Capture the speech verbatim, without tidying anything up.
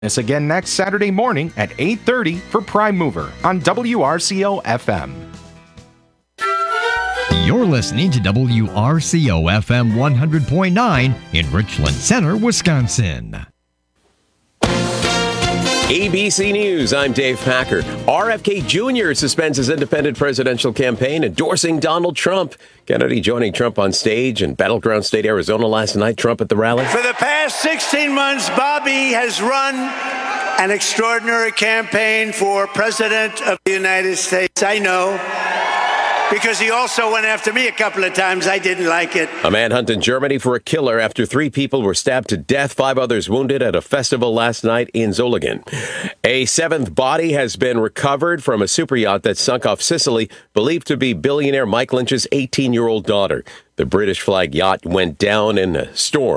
This again next Saturday morning at eight thirty for Prime Mover on W R C O F M. You're listening to W R C O F M one hundred point nine in Richland Center, Wisconsin. A B C News, I'm Dave Packer. R F K Junior suspends his independent presidential campaign, endorsing Donald Trump. Kennedy joining Trump on stage in Battleground State, Arizona last night. Trump at the rally. For the past sixteen months, Bobby has run an extraordinary campaign for President of the United States. I know, because he also went after me a couple of times. I didn't like it. A manhunt in Germany for a killer after three people were stabbed to death, five others wounded at a festival last night in Zolligan. A seventh body has been recovered from a super yacht that sunk off Sicily, believed to be billionaire Mike Lynch's eighteen-year-old daughter. The British flag yacht went down in a storm.